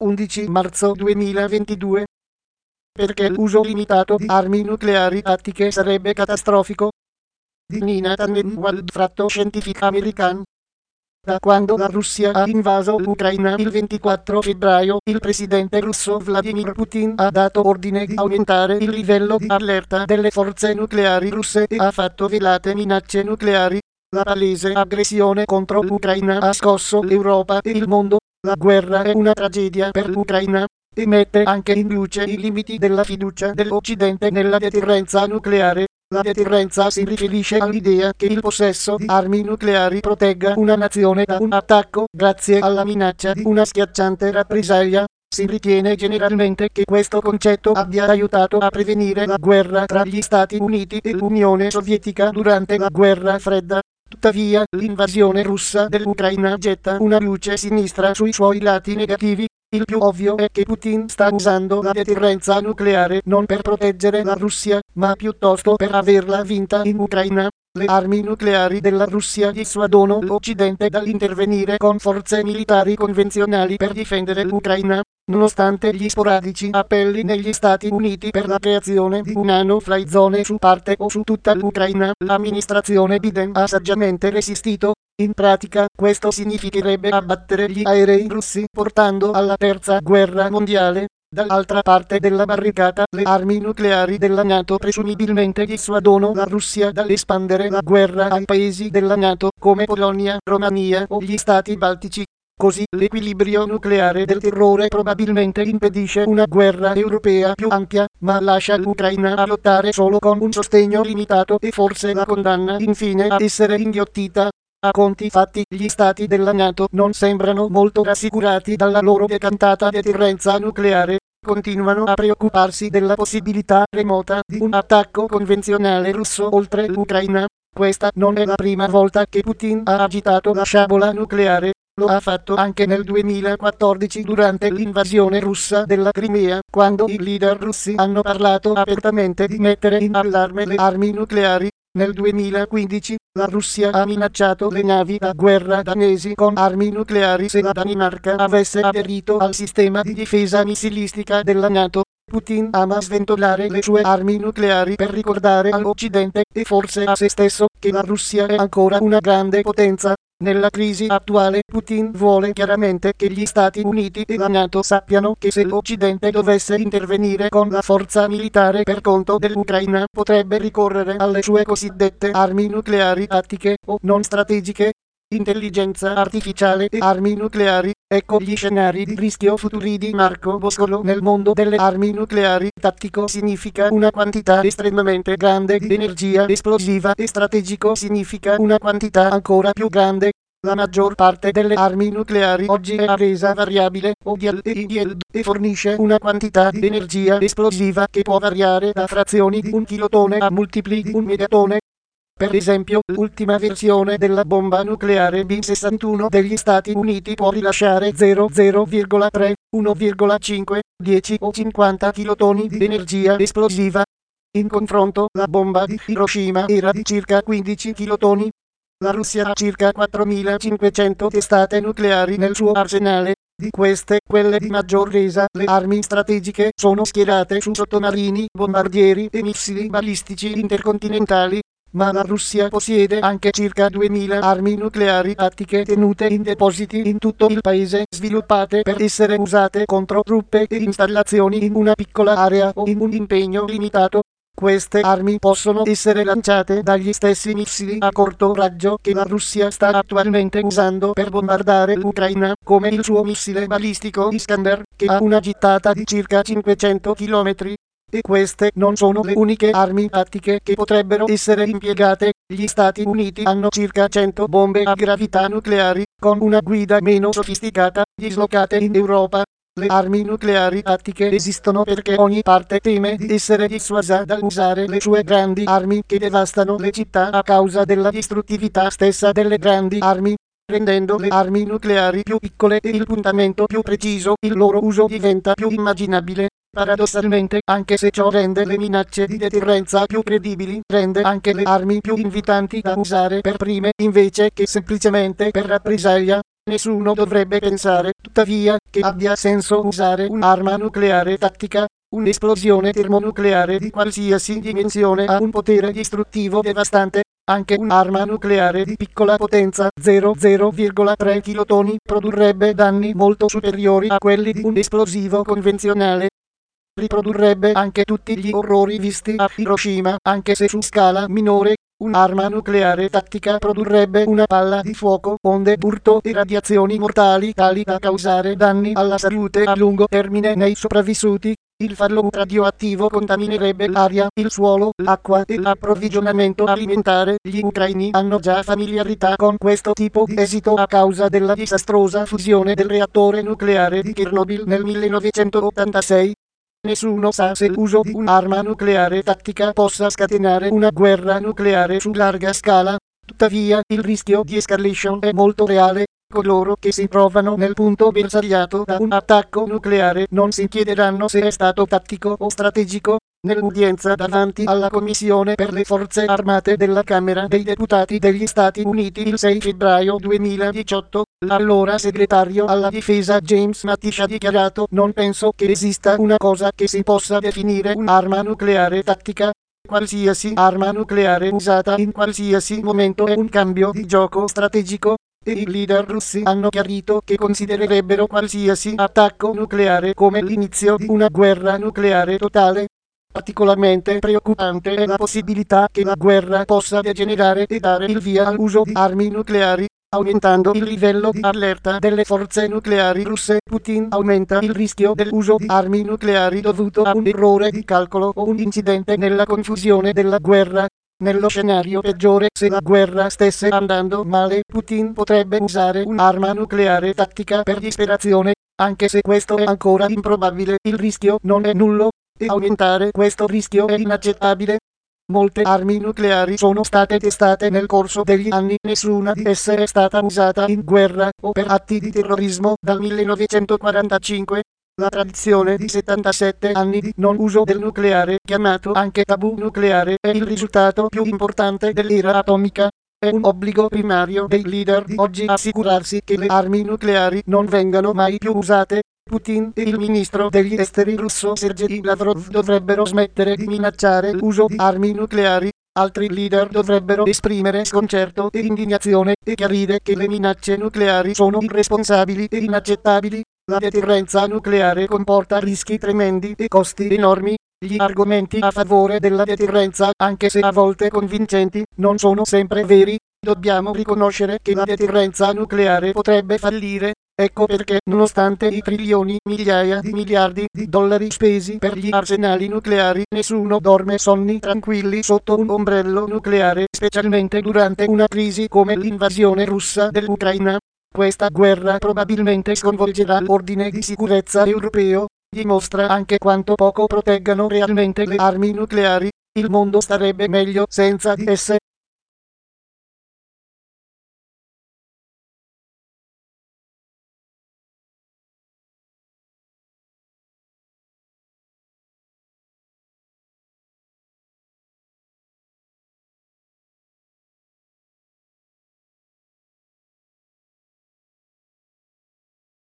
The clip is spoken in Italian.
11 marzo 2022. Perché l'uso limitato di armi nucleari tattiche sarebbe catastrofico. Di Nina Tannenwald, fratto scientifico americano. Da quando la Russia ha invaso l'Ucraina il 24 febbraio, il presidente russo Vladimir Putin ha dato ordine di aumentare il livello di allerta delle forze nucleari russe e ha fatto velate minacce nucleari. La palese aggressione contro l'Ucraina ha scosso l'Europa e il mondo. La guerra è una tragedia per l'Ucraina e mette anche in luce i limiti della fiducia dell'Occidente nella deterrenza nucleare. La deterrenza si riferisce all'idea che il possesso di armi nucleari protegga una nazione da un attacco grazie alla minaccia di una schiacciante rappresaglia. Si ritiene generalmente che questo concetto abbia aiutato a prevenire la guerra tra gli Stati Uniti e l'Unione Sovietica durante la Guerra Fredda. Tuttavia, l'invasione russa dell'Ucraina getta una luce sinistra sui suoi lati negativi. Il più ovvio è che Putin sta usando la deterrenza nucleare non per proteggere la Russia, ma piuttosto per averla vinta in Ucraina. Le armi nucleari della Russia dissuadono l'Occidente dall'intervenire con forze militari convenzionali per difendere l'Ucraina. Nonostante gli sporadici appelli negli Stati Uniti per la creazione di una no-fly zone su parte o su tutta l'Ucraina, l'amministrazione Biden ha saggiamente resistito. In pratica, questo significherebbe abbattere gli aerei russi, portando alla terza guerra mondiale. Dall'altra parte della barricata, le armi nucleari della NATO presumibilmente dissuadono la Russia dall'espandere la guerra ai paesi della NATO, come Polonia, Romania o gli Stati Baltici. Così, l'equilibrio nucleare del terrore probabilmente impedisce una guerra europea più ampia, ma lascia l'Ucraina a lottare solo con un sostegno limitato e forse la condanna infine a essere inghiottita. A conti fatti, gli stati della NATO non sembrano molto rassicurati dalla loro decantata deterrenza nucleare. Continuano a preoccuparsi della possibilità remota di un attacco convenzionale russo oltre l'Ucraina. Questa non è la prima volta che Putin ha agitato la sciabola nucleare. Lo ha fatto anche nel 2014 durante l'invasione russa della Crimea, quando i leader russi hanno parlato apertamente di mettere in allarme le armi nucleari. Nel 2015, la Russia ha minacciato le navi da guerra danesi con armi nucleari se la Danimarca avesse aderito al sistema di difesa missilistica della NATO. Putin ama sventolare le sue armi nucleari per ricordare all'Occidente, e forse a se stesso, che la Russia è ancora una grande potenza. Nella crisi attuale, Putin vuole chiaramente che gli Stati Uniti e la NATO sappiano che se l'Occidente dovesse intervenire con la forza militare per conto dell'Ucraina, potrebbe ricorrere alle sue cosiddette armi nucleari tattiche o non strategiche. Intelligenza artificiale e armi nucleari. Ecco gli scenari di rischio futuri di Marco Boscolo nel mondo delle armi nucleari. Tattico significa una quantità estremamente grande di energia esplosiva e strategico significa una quantità ancora più grande. La maggior parte delle armi nucleari oggi è a resa variabile (ODL e IDL) e fornisce una quantità di energia esplosiva che può variare da frazioni di un kilotone a multipli di un megatone. Per esempio, l'ultima versione della bomba nucleare B-61 degli Stati Uniti può rilasciare 0,3, 1,5, 10 o 50 kilotoni di energia esplosiva. In confronto, la bomba di Hiroshima era di circa 15 kilotoni. La Russia ha circa 4.500 testate nucleari nel suo arsenale. Di queste, quelle di maggior resa, le armi strategiche, sono schierate su sottomarini, bombardieri e missili balistici intercontinentali. Ma la Russia possiede anche circa 2000 armi nucleari tattiche tenute in depositi in tutto il paese, sviluppate per essere usate contro truppe e installazioni in una piccola area o in un impegno limitato. Queste armi possono essere lanciate dagli stessi missili a corto raggio che la Russia sta attualmente usando per bombardare l'Ucraina, come il suo missile balistico Iskander, che ha una gittata di circa 500 km. E queste non sono le uniche armi tattiche che potrebbero essere impiegate. Gli Stati Uniti hanno circa 100 bombe a gravità nucleari, con una guida meno sofisticata, dislocate in Europa. Le armi nucleari tattiche esistono perché ogni parte teme di essere dissuasa dall'usare le sue grandi armi che devastano le città a causa della distruttività stessa delle grandi armi. Rendendo le armi nucleari più piccole e il puntamento più preciso, il loro uso diventa più immaginabile. Paradossalmente, anche se ciò rende le minacce di deterrenza più credibili, rende anche le armi più invitanti da usare per prime invece che semplicemente per rappresaglia. Nessuno dovrebbe pensare, tuttavia, che abbia senso usare un'arma nucleare tattica. Un'esplosione termonucleare di qualsiasi dimensione ha un potere distruttivo devastante. Anche un'arma nucleare di piccola potenza, 0,3 kilotoni, produrrebbe danni molto superiori a quelli di un esplosivo convenzionale. Riprodurrebbe anche tutti gli orrori visti a Hiroshima, anche se su scala minore. Un'arma nucleare tattica produrrebbe una palla di fuoco, onde d'urto e radiazioni mortali tali da causare danni alla salute a lungo termine nei sopravvissuti. Il fallout radioattivo contaminerebbe l'aria, il suolo, l'acqua e l'approvvigionamento alimentare. Gli ucraini hanno già familiarità con questo tipo di esito a causa della disastrosa fusione del reattore nucleare di Chernobyl nel 1986. Nessuno sa se l'uso di un'arma nucleare tattica possa scatenare una guerra nucleare su larga scala. Tuttavia, il rischio di escalation è molto reale. Coloro che si trovano nel punto bersagliato da un attacco nucleare non si chiederanno se è stato tattico o strategico. Nell'udienza davanti alla Commissione per le Forze Armate della Camera dei Deputati degli Stati Uniti il 6 febbraio 2018, l'allora segretario alla difesa James Mattis ha dichiarato: "Non penso che esista una cosa che si possa definire un'arma nucleare tattica. Qualsiasi arma nucleare usata in qualsiasi momento è un cambio di gioco strategico". E i leader russi hanno chiarito che considererebbero qualsiasi attacco nucleare come l'inizio di una guerra nucleare totale. Particolarmente preoccupante è la possibilità che la guerra possa degenerare e dare il via all'uso di armi nucleari, aumentando il livello di allerta delle forze nucleari russe. Putin aumenta il rischio dell'uso di armi nucleari dovuto a un errore di calcolo o un incidente nella confusione della guerra. Nello scenario peggiore, se la guerra stesse andando male, Putin potrebbe usare un'arma nucleare tattica per disperazione. Anche se questo è ancora improbabile, il rischio non è nullo, e aumentare questo rischio è inaccettabile. Molte armi nucleari sono state testate nel corso degli anni, nessuna di esse è stata usata in guerra o per atti di terrorismo dal 1945. La tradizione di 77 anni di non uso del nucleare, chiamato anche tabù nucleare, è il risultato più importante dell'era atomica. È un obbligo primario dei leader di oggi assicurarsi che le armi nucleari non vengano mai più usate. Putin e il ministro degli esteri russo Sergei Lavrov dovrebbero smettere di minacciare l'uso di armi nucleari. Altri leader dovrebbero esprimere sconcerto e indignazione e chiarire che le minacce nucleari sono irresponsabili e inaccettabili. La deterrenza nucleare comporta rischi tremendi e costi enormi. Gli argomenti a favore della deterrenza, anche se a volte convincenti, non sono sempre veri. Dobbiamo riconoscere che la deterrenza nucleare potrebbe fallire. Ecco perché, nonostante i trilioni, migliaia di miliardi di dollari spesi per gli arsenali nucleari, nessuno dorme sonni tranquilli sotto un ombrello nucleare, specialmente durante una crisi come l'invasione russa dell'Ucraina. Questa guerra probabilmente sconvolgerà l'ordine di sicurezza europeo. Dimostra anche quanto poco proteggano realmente le armi nucleari. Il mondo starebbe meglio senza di esse.